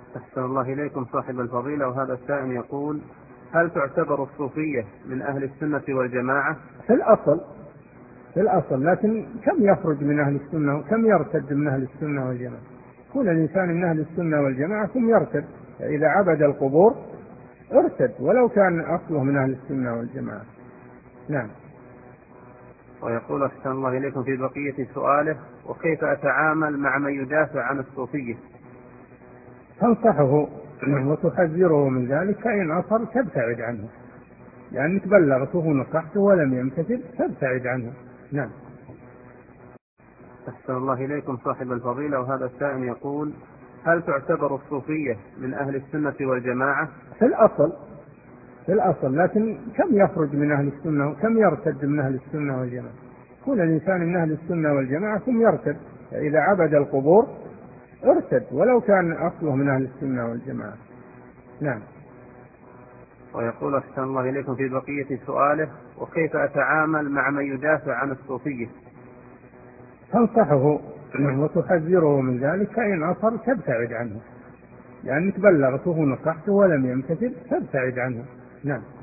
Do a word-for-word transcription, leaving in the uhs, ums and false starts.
أحسن الله إليكم صاحب الفضيلة، وهذا السائل يقول: هل تعتبر الصوفية من أهل السنة والجماعة؟ في الأصل في الأصل لكن كم يخرج من أهل السنة وكم يرتد من أهل السنة والجماعة. كل الإنسان من أهل السنة والجماعة ثم يرتد، إذا عبد القبور ارتد ولو كان أصله من أهل السنة والجماعة. نعم. ويقول: أحسن الله إليكم في بقية سؤاله: وكيف أتعامل مع من يدافع عن الصوفية؟ تنصحه وتحذره من ذلك، فإن أصر تبتعد عنه، لأنك بلغته ونصحته ولم يمتثل تبتعد عنه. نعم. أحسن الله إليكم صاحب الفضيلة، وهذا السائل يقول: هل تعتبر الصوفية من أهل السنة والجماعة؟ في الأصل في الأصل لكن كم يخرج من أهل السنة وكم يرتد من أهل السنة والجماعة. كل الإنسان من أهل السنة والجماعة ثم يرتد، إذا عبد القبور ارتد ولو كان أصله من أهل السنة والجماعة. نعم. ويقول: أحسن الله إليكم في بقية سؤاله: وكيف أتعامل مع من يدافع عن الصوفية؟ تنصحه وتحذره من ذلك، فإن أصر تبتعد عنه، لأنك بلغته ونصحته ولم يمتثل تبتعد عنه. نعم.